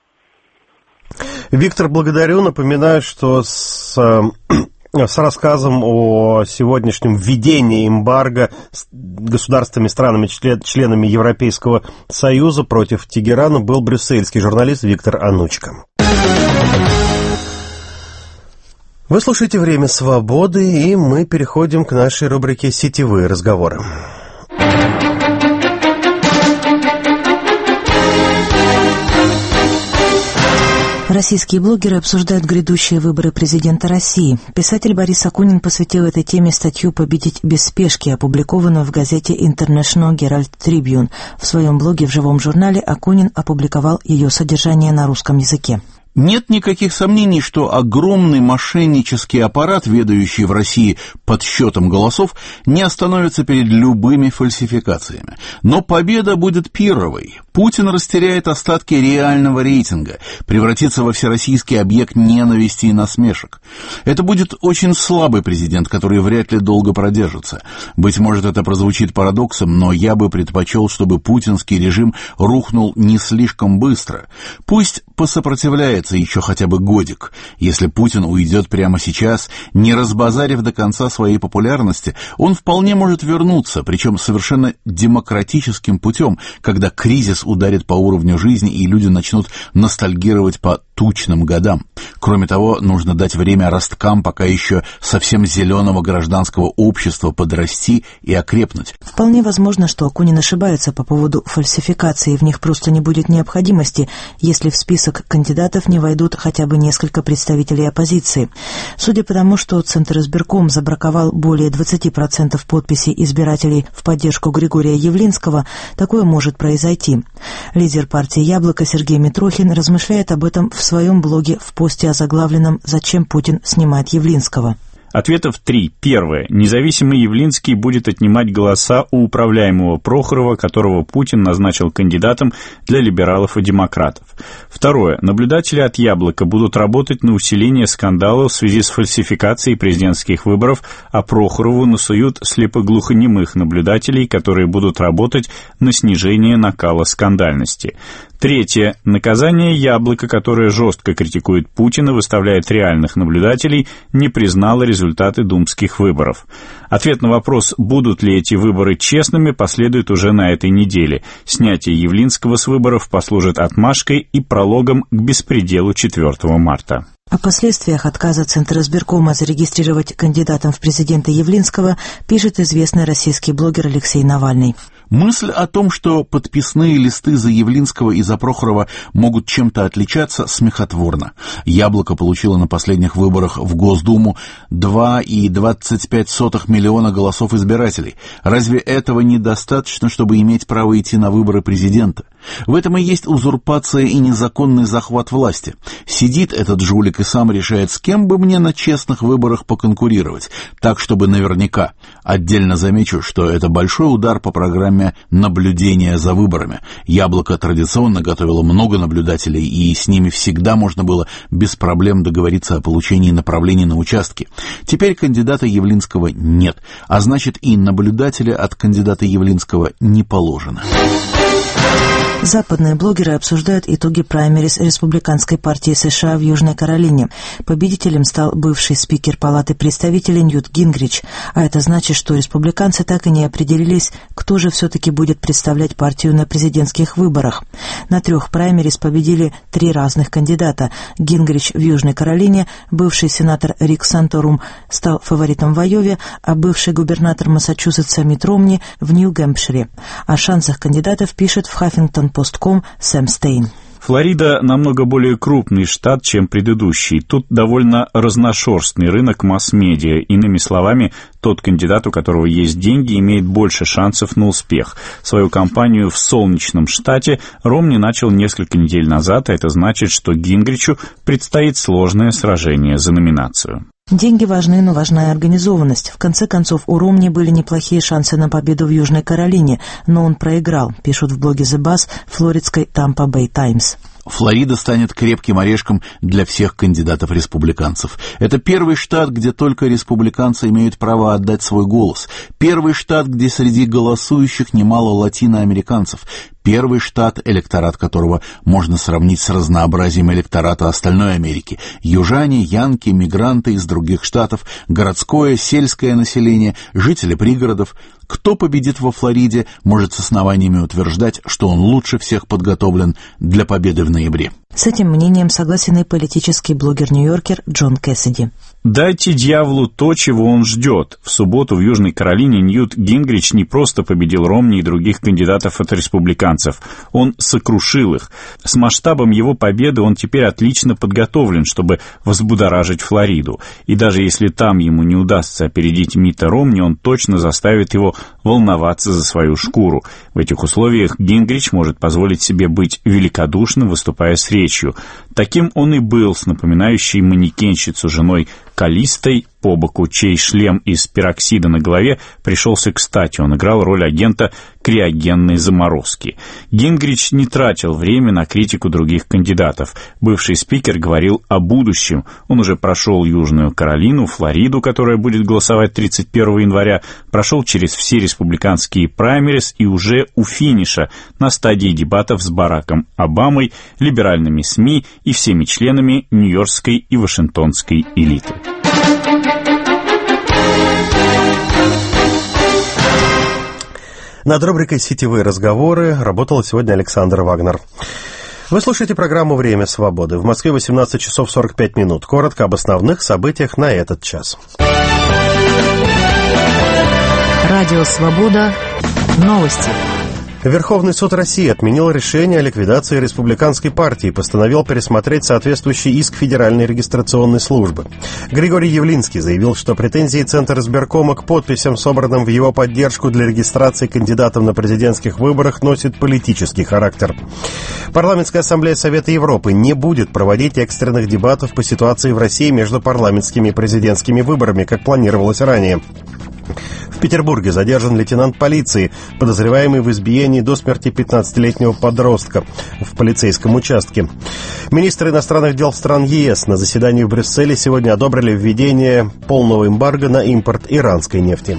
Виктор, благодарю. Напоминаю, что с, с рассказом о сегодняшнем введении эмбарго государствами, странами, членами Европейского Союза против Тегерана был брюссельский журналист Виктор Анучко. Вы слушаете «Время свободы», и мы переходим к нашей рубрике «Сетевые разговоры». Российские блогеры обсуждают грядущие выборы президента России. Писатель Борис Акунин посвятил этой теме статью «Победить без спешки», опубликованную в газете International Herald Tribune. В своем блоге в живом журнале Акунин опубликовал ее содержание на русском языке. Нет никаких сомнений, что огромный мошеннический аппарат, ведающий в России подсчетом голосов, не остановится перед любыми фальсификациями. Но победа будет пирровой. Путин растеряет остатки реального рейтинга, превратится во всероссийский объект ненависти и насмешек. Это будет очень слабый президент, который вряд ли долго продержится. Быть может, это прозвучит парадоксом, но я бы предпочел, чтобы путинский режим рухнул не слишком быстро. Пусть посопротивляется еще хотя бы годик. Если Путин уйдет прямо сейчас, не разбазарив до конца своей популярности, он вполне может вернуться, причем совершенно демократическим путем, когда кризис ударит по уровню жизни и люди начнут ностальгировать по тучным годам. Кроме того, нужно дать время росткам пока еще совсем зеленого гражданского общества подрасти и окрепнуть. Вполне возможно, что Акунин ошибается по поводу фальсификации, в них просто не будет необходимости, если в список кандидатов не войдут хотя бы несколько представителей оппозиции. Судя по тому, что Центр избирком забраковал более двадцать процентов подписей избирателей в поддержку Григория Явлинского, такое может произойти. Лидер партии «Яблоко» Сергей Митрохин размышляет об этом в своем блоге в посте, озаглавленном «Зачем Путин снимает Явлинского?». Ответов три. Первое. Независимый Явлинский будет отнимать голоса у управляемого Прохорова, которого Путин назначил кандидатом для либералов и демократов. Второе. Наблюдатели от «Яблока» будут работать на усиление скандала в связи с фальсификацией президентских выборов, а Прохорову насуют слепоглухонемых наблюдателей, которые будут работать на снижение накала скандальности. Третье. Наказание «Яблоко», которое жестко критикует Путина, выставляет реальных наблюдателей, не признало результаты думских выборов. Ответ на вопрос, будут ли эти выборы честными, последует уже на этой неделе. Снятие Явлинского с выборов послужит отмашкой и прологом к беспределу четвёртого марта. О последствиях отказа Центра избиркома зарегистрировать кандидатом в президенты Явлинского пишет известный российский блогер Алексей Навальный. Мысль о том, что подписные листы за Явлинского и за Прохорова могут чем-то отличаться, смехотворна. «Яблоко» получило на последних выборах в Госдуму два и двадцать пять сотых миллиона голосов избирателей. Разве этого недостаточно, чтобы иметь право идти на выборы президента? В этом и есть узурпация и незаконный захват власти. Сидит этот жулик и сам решает, с кем бы мне на честных выборах поконкурировать, так, чтобы наверняка. Отдельно замечу, что это большой удар по программе наблюдения за выборами. «Яблоко» традиционно готовило много наблюдателей, и с ними всегда можно было без проблем договориться о получении направлений на участки. Теперь кандидата Явлинского нет, а значит и наблюдателя от кандидата Явлинского не положено. Западные блогеры обсуждают итоги праймериз республиканской партии США в Южной Каролине. Победителем стал бывший спикер Палаты представителей Ньют Гингрич, а это значит, что республиканцы так и не определились, кто же все-таки будет представлять партию на президентских выборах. На трех праймериз победили три разных кандидата. Гингрич в Южной Каролине, бывший сенатор Рик Санторум стал фаворитом в Айове, а бывший губернатор Массачусетса Митт Ромни в Нью-Гэмпшире. О шансах кандидатов пишет в Хаффингтон пост точка ком Сэм Стейн. Флорида намного более крупный штат, чем предыдущий. Тут довольно разношерстный рынок масс-медиа. Иными словами, тот кандидат, у которого есть деньги, имеет больше шансов на успех. Свою кампанию в солнечном штате Ромни начал несколько недель назад, а это значит, что Гингричу предстоит сложное сражение за номинацию. Деньги важны, но важна и организованность. В конце концов, у Ромни были неплохие шансы на победу в Южной Каролине, но он проиграл, пишут в блоге The Buzz флоридской Tampa Bay Times. Флорида станет крепким орешком для всех кандидатов-республиканцев. Это первый штат, где только республиканцы имеют право отдать свой голос. Первый штат, где среди голосующих немало латиноамериканцев. Первый штат, электорат которого можно сравнить с разнообразием электората остальной Америки. Южане, янки, мигранты из других штатов, городское, сельское население, жители пригородов. Кто победит во Флориде, может с основаниями утверждать, что он лучше всех подготовлен для победы в ноябре. С этим мнением согласен и политический блогер-нью-йоркер Джон Кэссиди. Дайте дьяволу то, чего он ждет. В субботу в Южной Каролине Ньют Гингрич не просто победил Ромни и других кандидатов от республиканцев, он сокрушил их. С масштабом его победы он теперь отлично подготовлен, чтобы взбудоражить Флориду. И даже если там ему не удастся опередить Митта Ромни, он точно заставит его волноваться за свою шкуру. В этих условиях Гингрич может позволить себе быть великодушным, выступая с речью. Таким он и был с напоминающей манекенщицу женой Калистой по боку, чей шлем из пероксида на голове пришелся кстати. Он играл роль агента криогенной заморозки. Гингрич не тратил время на критику других кандидатов. Бывший спикер говорил о будущем. Он уже прошел Южную Каролину, Флориду, которая будет голосовать тридцать первого января, прошел через все республиканские праймериз и уже у финиша на стадии дебатов с Бараком Обамой, либеральными СМИ и всеми членами нью-йоркской и вашингтонской элиты. Над рубрикой «Сетевые разговоры» работал сегодня Александр Вагнер. Вы слушаете программу «Время свободы». В Москве восемнадцать часов сорок пять минут. Коротко об основных событиях на этот час. Радио «Свобода». Новости. Верховный суд России отменил решение о ликвидации республиканской партии и постановил пересмотреть соответствующий иск Федеральной регистрационной службы. Григорий Явлинский заявил, что претензии Центра избиркома к подписям, собранным в его поддержку для регистрации кандидатов на президентских выборах, носит политический характер. Парламентская ассамблея Совета Европы не будет проводить экстренных дебатов по ситуации в России между парламентскими и президентскими выборами, как планировалось ранее. В Петербурге задержан лейтенант полиции, подозреваемый в избиении до смерти пятнадцатилетнего подростка в полицейском участке. Министры иностранных дел стран ЕС на заседании в Брюсселе сегодня одобрили введение полного эмбарго на импорт иранской нефти.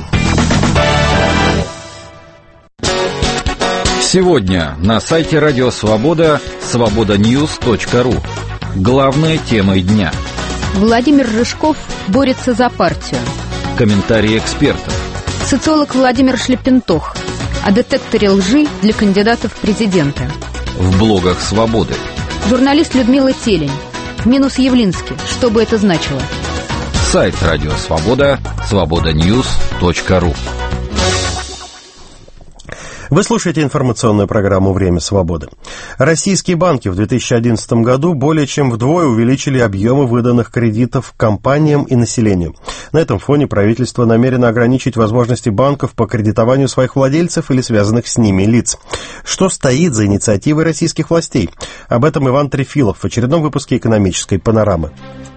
Сегодня на сайте Радио Свобода свобода ньюс точка ру. Главная тема дня. Владимир Рыжков борется за партию. Комментарии экспертов. Социолог Владимир Шлепентох о детекторе лжи для кандидатов в президенты. В блогах «Свободы». Журналист Людмила Телень. Минус Явлинский. Что бы это значило? Сайт Радио Свобода свобода ньюс точка ру. Вы слушаете информационную программу «Время свободы». Российские банки в две тысячи одиннадцатом году более чем вдвое увеличили объемы выданных кредитов компаниям и населению. На этом фоне правительство намерено ограничить возможности банков по кредитованию своих владельцев или связанных с ними лиц. Что стоит за инициативой российских властей? Об этом Иван Трефилов в очередном выпуске «Экономической панорамы».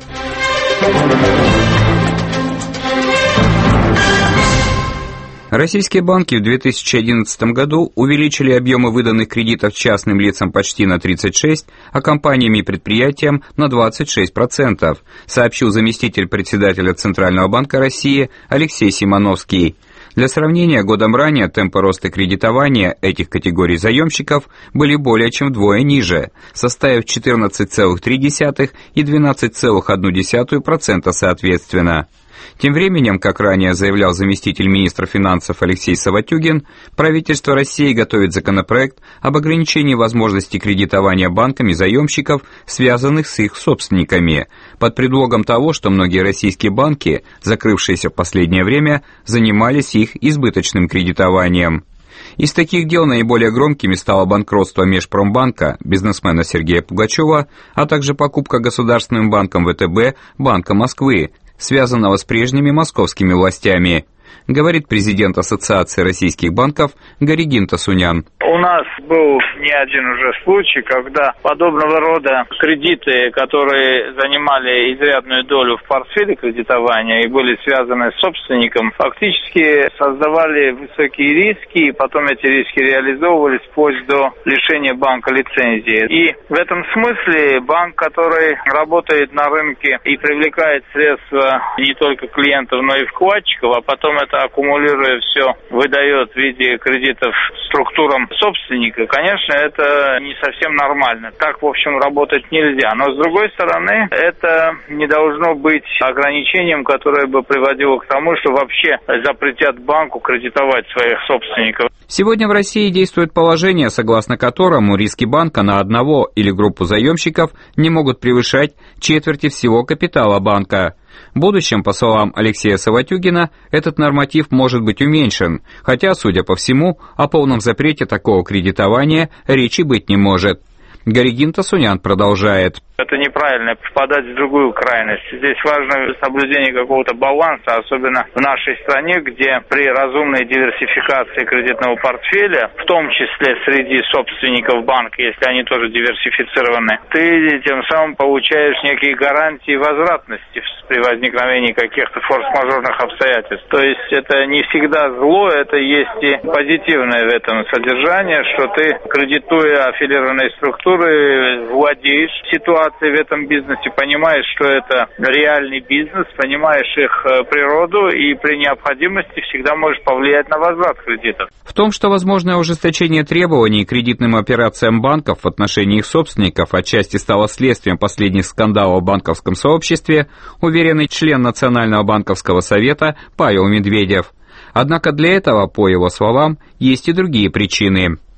Российские банки в две тысячи одиннадцатом году увеличили объемы выданных кредитов частным лицам почти на тридцать шесть процентов, а компаниям и предприятиям на двадцать шесть процентов, сообщил заместитель председателя Центрального банка России Алексей Симоновский. Для сравнения, годом ранее темпы роста кредитования этих категорий заемщиков были более чем вдвое ниже, составив четырнадцать целых три десятых и двенадцать целых одну десятую процента соответственно. Тем временем, как ранее заявлял заместитель министра финансов Алексей Саватюгин, правительство России готовит законопроект об ограничении возможности кредитования банками заемщиков, связанных с их собственниками, под предлогом того, что многие российские банки, закрывшиеся в последнее время, занимались их избыточным кредитованием. Из таких дел наиболее громкими стало банкротство Межпромбанка, бизнесмена Сергея Пугачева, а также покупка государственным банком ВТБ Банка Москвы, связанного с прежними московскими властями, говорит президент Ассоциации российских банков Горигин Тасунян. У нас был не один уже случай, когда подобного рода кредиты, которые занимали изрядную долю в портфеле кредитования и были связаны с собственником, фактически создавали высокие риски, и потом эти риски реализовывались вплоть до лишения банка лицензии. И в этом смысле банк, который работает на рынке и привлекает средства не только клиентов, но и вкладчиков, а потом это аккумулируя все, выдает в виде кредитов структурам собственника, конечно, это не совсем нормально. Так, в общем, работать нельзя. Но, с другой стороны, это не должно быть ограничением, которое бы приводило к тому, что вообще запретят банку кредитовать своих собственников. Сегодня в России действует положение, согласно которому риски банка на одного или группу заемщиков не могут превышать четверти всего капитала банка. В будущем, по словам Алексея Саватюгина, этот норматив может быть уменьшен, хотя, судя по всему, о полном запрете такого кредитования речи быть не может. Горигин Тасунян продолжает. Это неправильно, попадать в другую крайность. Здесь важно соблюдение какого-то баланса, особенно в нашей стране, где при разумной диверсификации кредитного портфеля, в том числе среди собственников банка, если они тоже диверсифицированы, ты тем самым получаешь некие гарантии возвратности при возникновении каких-то форс-мажорных обстоятельств. То есть это не всегда зло, это есть и позитивное в этом содержание, что ты, кредитуя аффилированные структуры, владеешь ситуацией в этом бизнесе, понимаешь, что это реальный бизнес, понимаешь их природу и при необходимости всегда можешь повлиять на возврат кредитов. В том, что возможное ужесточение требований к кредитным операциям банков в отношении их собственников отчасти стало следствием последних скандалов в банковском сообществе, уверенный член Национального банковского совета Павел Медведев. Однако для этого, по его словам, есть и другие причины.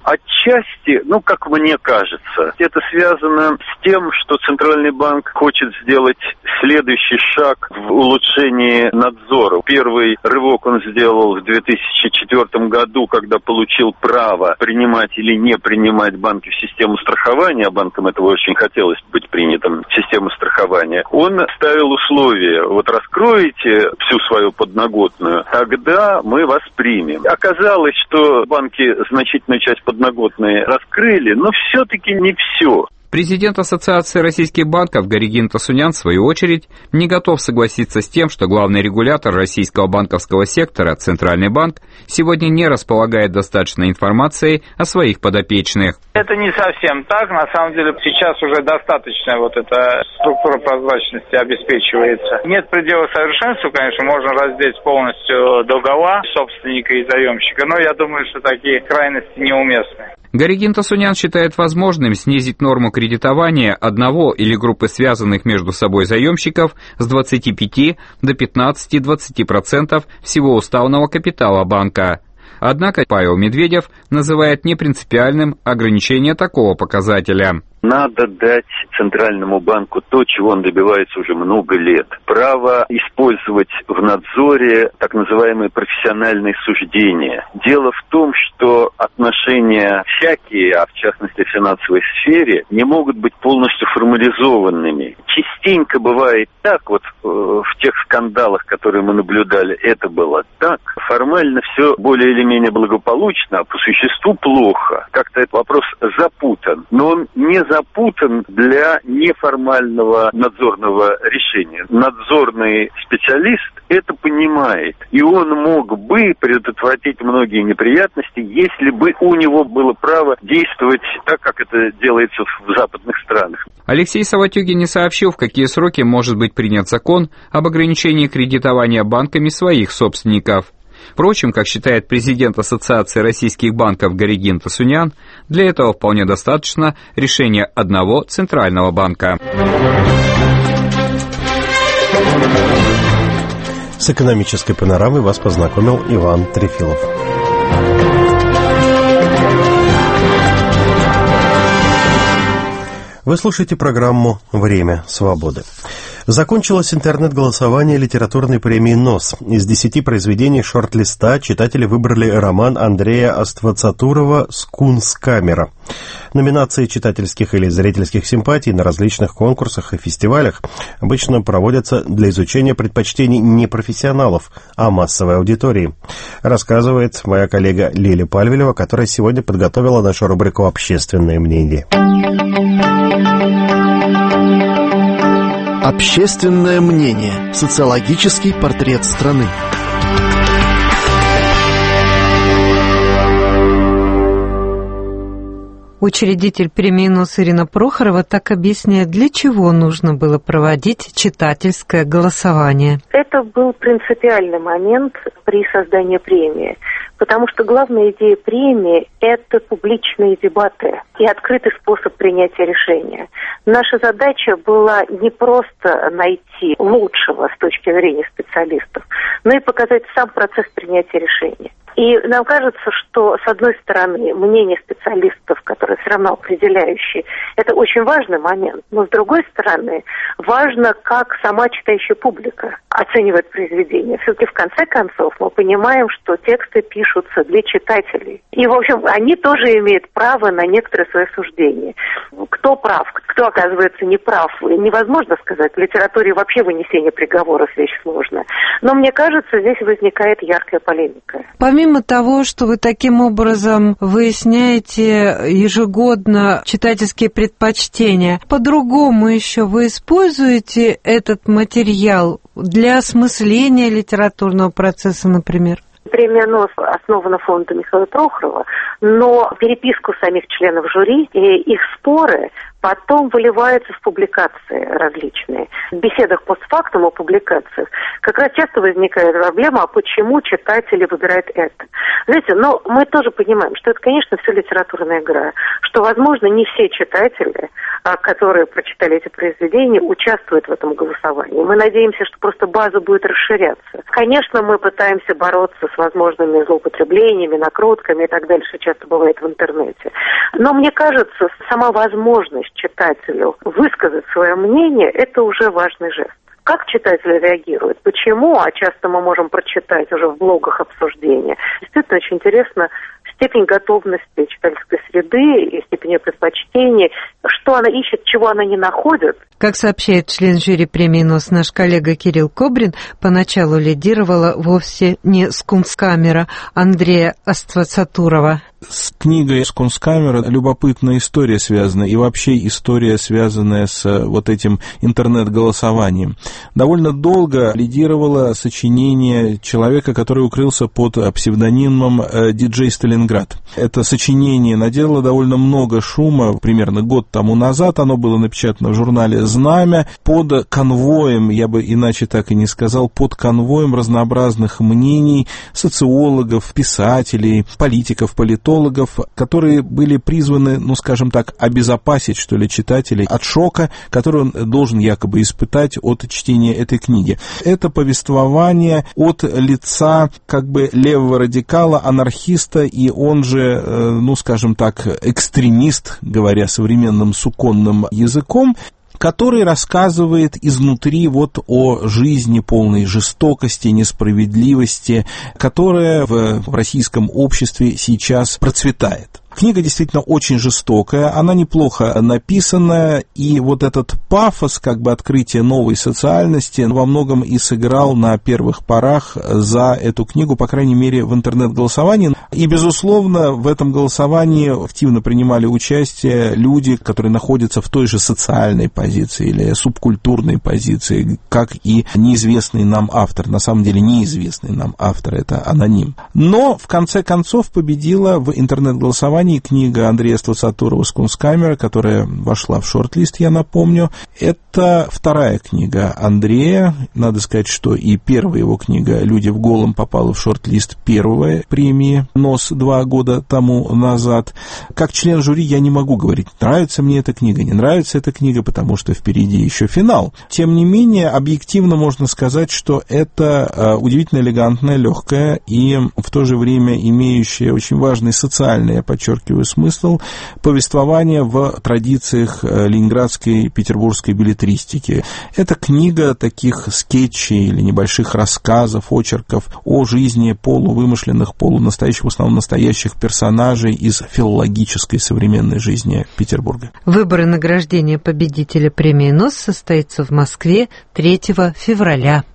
Отчасти, ну, как мне кажется, это связано с тем, что Центральный банк хочет сделать следующий шаг в улучшении надзора. Первый рывок он сделал в две тысячи четвёртом году, когда получил право принимать или не принимать банки в систему страхования, а банкам этого очень хотелось быть принятым в систему страхования. Он ставил условия: вот раскроете всю свою подноготную, тогда мы вас примем. Оказалось, что банки значительную часть подноготной раскрыли, но все-таки не все. Президент Ассоциации российских банков Горегин Тосунян, в свою очередь, не готов согласиться с тем, что главный регулятор российского банковского сектора, Центральный банк, сегодня не располагает достаточной информацией о своих подопечных. Это не совсем так. На самом деле сейчас уже достаточно вот эта структура прозрачности обеспечивается. Нет предела совершенству, конечно, можно раздеть полностью договор собственника и заемщика, но я думаю, что такие крайности неуместны. Горегин Тосунян считает возможным снизить норму кредитования одного или группы связанных между собой заемщиков с двадцати пяти до пятнадцати-двадцати процентов всего уставного капитала банка. Однако Павел Медведев называет непринципиальным ограничение такого показателя. Надо дать Центральному банку то, чего он добивается уже много лет. Право использовать в надзоре так называемые профессиональные суждения. Дело в том, что отношения всякие, а в частности в финансовой сфере, не могут быть полностью формализованными. Частенько бывает так, вот э, в тех скандалах, которые мы наблюдали, это было так. Формально все более или менее благополучно, а по существу плохо. Как-то этот вопрос запутан. Но он не запутан для неформального надзорного решения. Надзорный специалист это понимает, и он мог бы предотвратить многие неприятности, если бы у него было право действовать так, как это делается в западных странах. Алексей Саватюгин не сообщил, в какие сроки может быть принят закон об ограничении кредитования банками своих собственников. Впрочем, как считает президент Ассоциации российских банков Горегин Тосунян, для этого вполне достаточно решения одного центрального банка. С экономической панорамой вас познакомил Иван Трефилов. Вы слушаете программу «Время свободы». Закончилось интернет-голосование литературной премии НОС. Из десяти произведений шорт-листа читатели выбрали роман Андрея Аствацатурова «Скунскамера». Номинации читательских или зрительских симпатий на различных конкурсах и фестивалях обычно проводятся для изучения предпочтений не профессионалов, а массовой аудитории. Рассказывает моя коллега Лиля Пальвелева, которая сегодня подготовила нашу рубрику «Общественное мнение». Общественное мнение. Социологический портрет страны. Учредитель премии НОС Ирина Прохорова так объясняет, для чего нужно было проводить читательское голосование. Это был принципиальный момент при создании премии, потому что главная идея премии – это публичные дебаты и открытый способ принятия решения. Наша задача была не просто найти лучшего с точки зрения специалистов, но и показать сам процесс принятия решения. И нам кажется, что, с одной стороны, мнение специалистов, которые все равно определяющие, это очень важный момент, но, с другой стороны, важно, как сама читающая публика оценивает произведение. Все-таки, в конце концов, мы понимаем, что тексты пишутся для читателей. И, в общем, они тоже имеют право на некоторые свои суждения. Кто прав, кто оказывается неправ, невозможно сказать. В литературе вообще вынесение приговоров вещь сложная. Но, мне кажется, здесь возникает яркая полемика. Помимо того, что вы таким образом выясняете ежегодно читательские предпочтения, по-другому еще вы используете этот материал для осмысления литературного процесса, например? Премия НОС основана фондом Михаила Прохорова, но переписку самих членов жюри и их споры потом выливаются в публикации различные. В беседах постфактум о публикациях как раз часто возникает проблема, а почему читатели выбирают это. Знаете, но мы тоже понимаем, что это, конечно, все литературная игра, что, возможно, не все читатели которые прочитали эти произведения, участвуют в этом голосовании. Мы надеемся, что просто база будет расширяться. Конечно, мы пытаемся бороться с возможными злоупотреблениями, накрутками и так дальше, что часто бывает в интернете. Но мне кажется, сама возможность читателю высказать свое мнение – это уже важный жест. Как читатели реагируют? Почему? А часто мы можем прочитать уже в блогах обсуждения. Действительно, очень интересно степень готовности читательской среды и степень ее предпочтений, что она ищет, чего она не находит. Как сообщает член жюри премии «НОС» наш коллега Кирилл Кобрин, поначалу лидировала вовсе не «Скунсткамера» Андрея Аствацатурова. С книгой «Скунсткамера» любопытная история связана, и вообще история, связанная с вот этим интернет-голосованием. Довольно долго лидировало сочинение человека, который укрылся под псевдонимом «Диджей Сталинград». Это сочинение наделало довольно много шума, примерно год тому назад. Оно было напечатано в журнале «Знамя» под конвоем, я бы иначе так и не сказал, под конвоем разнообразных мнений социологов, писателей, политиков, политологов, которые были призваны, ну, скажем так, обезопасить, что ли, читателей от шока, который он должен якобы испытать от чтения этой книги. Это повествование от лица, как бы, левого радикала, анархиста, и он же, ну, скажем так, экстремист, говоря современным суконным языком, который рассказывает изнутри вот о жизни полной жестокости, несправедливости, которая в российском обществе сейчас процветает. Книга действительно очень жестокая, она неплохо написана, и вот этот пафос, как бы открытие новой социальности, во многом и сыграл на первых порах за эту книгу, по крайней мере, в интернет-голосовании. И, безусловно, в этом голосовании активно принимали участие люди, которые находятся в той же социальной позиции или субкультурной позиции, как и неизвестный нам автор. На самом деле, неизвестный нам автор, это аноним. Но, в конце концов, победила в интернет-голосовании книга Андрея Аствацатурова «Скунсткамера», которая вошла в шорт-лист, я напомню. Это вторая книга Андрея. Надо сказать, что и первая его книга «Люди в голом» попала в шорт-лист первой премии НОС два года тому назад. Как член жюри я не могу говорить, нравится мне эта книга, не нравится эта книга, потому что впереди еще финал. Тем не менее, объективно можно сказать, что это удивительно элегантная, легкая и в то же время имеющая очень важный социальный, я подчеркиваю, смысл повествования в традициях ленинградской, петербургской беллетристики. Это книга таких скетчей или небольших рассказов, очерков о жизни полувымышленных, полунастоящих, в основном настоящих персонажей из филологической современной жизни Петербурга. Выбор и награждение победителя премии НОС состоится в Москве третьего февраля.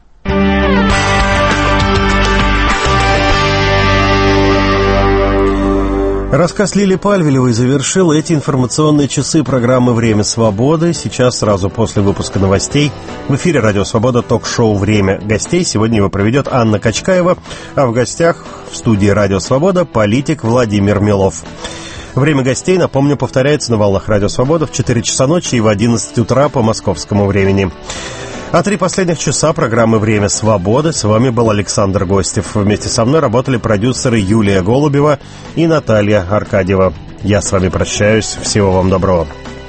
Рассказ Лили Пальвелевой завершил эти информационные часы программы «Время свободы». Сейчас, сразу после выпуска новостей, в эфире «Радио Свобода» ток-шоу «Время гостей». Сегодня его проведет Анна Качкаева, а в гостях в студии «Радио Свобода» политик Владимир Милов. Время гостей, напомню, повторяется на волнах «Радио Свобода» в четыре часа ночи и в одиннадцать утра по московскому времени. А три последних часа программы «Время свободы» с вами был Александр Гостев. Вместе со мной работали продюсеры Юлия Голубева и Наталья Аркадьева. Я с вами прощаюсь. Всего вам доброго.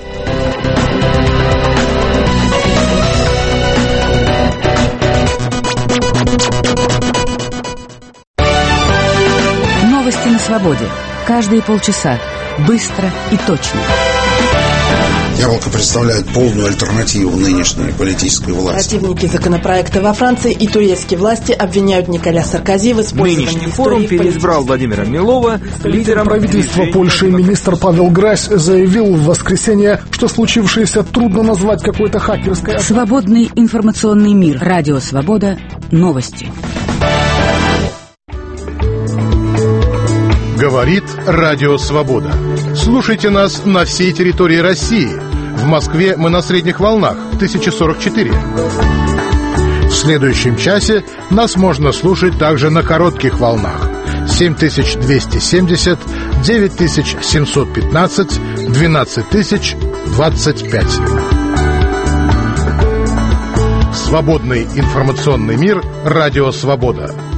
Новости на свободе. Каждые полчаса. Быстро и точно. Яблоко представляет полную альтернативу нынешней политической власти. Противники законопроекта во Франции и турецкие власти обвиняют Николя Саркози в использовании Нынешний форум переизбрал Владимира Милова лидером правительства Польши. Министр Павел Грась заявил в воскресенье, что случившееся трудно назвать какой-то хакерской... Свободный информационный мир. Радио Свобода. Новости. Говорит Радио Свобода. Слушайте нас на всей территории России. В Москве мы на средних волнах тысяча сорок четыре. В следующем часе нас можно слушать также на коротких волнах семь тысяч двести семьдесят, девять тысяч семьсот пятнадцать, двенадцать тысяч двадцать пять. Свободный информационный мир. Радио Свобода.